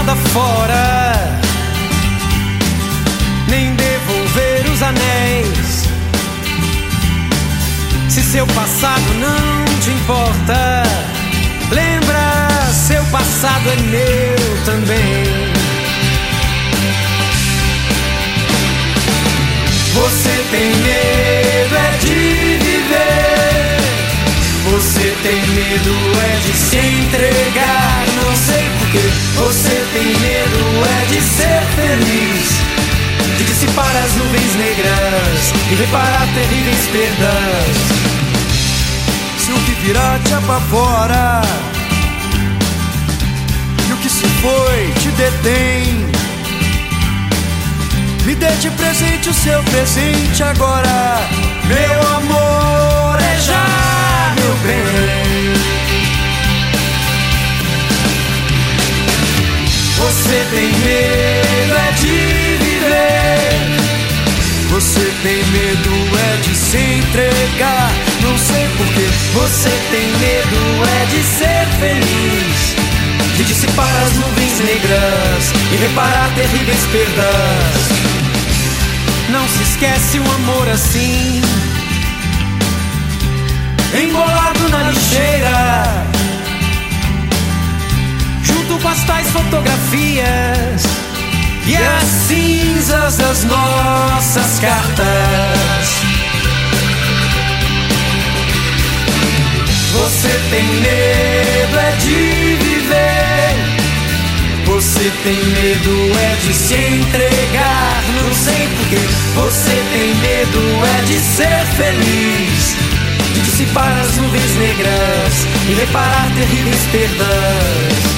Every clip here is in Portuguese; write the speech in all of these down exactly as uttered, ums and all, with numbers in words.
estrada fora, nem devolver os anéis. Se seu passado não te importa, lembra, seu passado é meu também. Você tem medo é de viver, você tem medo é de se entregar. Não sei porquê. Você tem medo é de ser feliz, de dissipar as nuvens negras e reparar terríveis perdas. Se o que virá te apavora e o que se foi te detém, me dê de presente o seu presente agora. Meu amor é já meu bem. Você tem medo é de viver, você tem medo é de se entregar. Não sei porquê. Você tem medo é de ser feliz, de dissipar as nuvens negras e reparar terríveis perdas. Não se esquece um amor assim, embolado na lixeira, junto com as tais fotografias e as cinzas das nossas cartas. Você tem medo é de viver, você tem medo é de se entregar. Não sei porquê. Você tem medo é de ser feliz, de dissipar as nuvens negras e reparar terríveis perdas.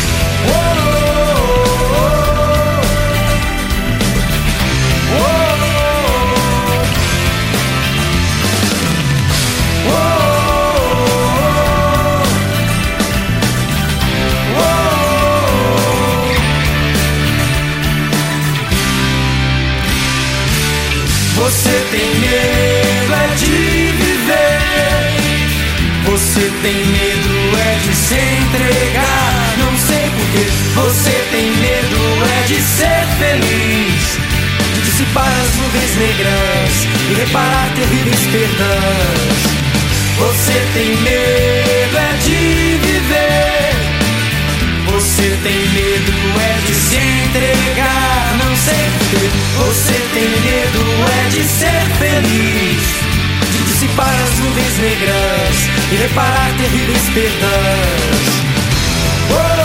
Você tem medo é de viver, você tem medo é de se entregar. Não sei porquê. Você tem medo é de ser feliz, de dissipar as nuvens negras e reparar terríveis perdas. Você tem medo é de viver, você tem medo é de se entregar. Não sei porquê. Você tem medo é de ser feliz, de dissipar as nuvens negras e reparar terríveis perdas. Oh!